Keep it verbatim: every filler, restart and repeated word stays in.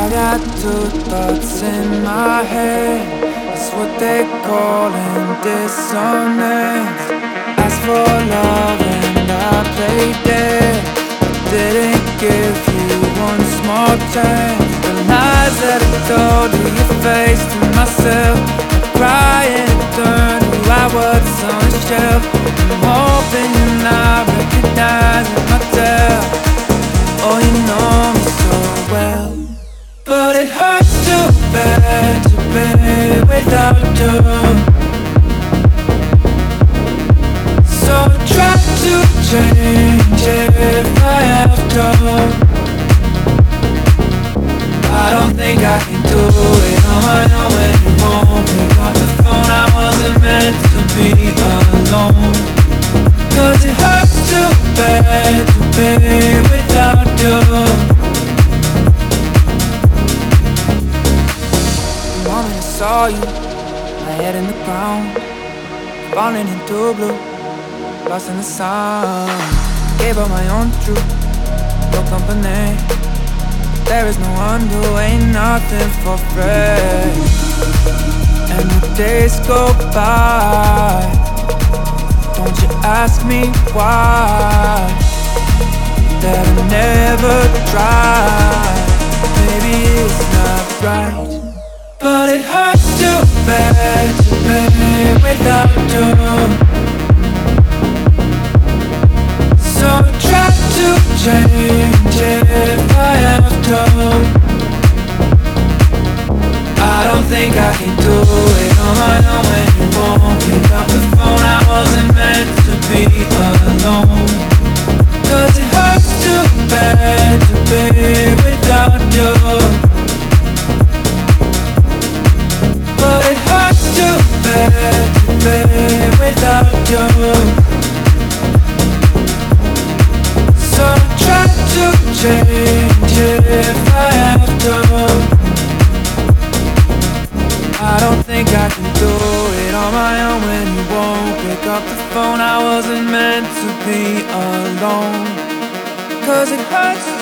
got two thoughts in my head. It's what they call dissonance. Asked for love and I played dead. Didn't give you one small chance. The lies that I told you, your face to myself. Crying and turn who I was on the shelf. I'm hoping you're not recognizing myself. Oh, you know me so well. But it hurts too bad to be without you. So I try to change if I have to. I don't think I can do it on my own anymore. Pick up the phone, I wasn't meant to be alone. Cause it hurts too bad to be without you. The moment I saw you, my head in the ground, falling into blue, lost in the sun. Gave up my own truth, no company. There is no one who ain't nothing for free. And the days go by, don't you ask me why. That I never tried. Maybe it's not right, but it hurts too bad to be without you. So I try to change if I have to. I don't think I can do it on my own when you won't pick up the phone. I wasn't meant to be alone. Cause it hurts too bad to be without you. But it hurts too bad to be without you. So I try to change if I have to. I don't think I can do it on my own when you won't pick up the phone. I wasn't meant to be alone. Cause it hurts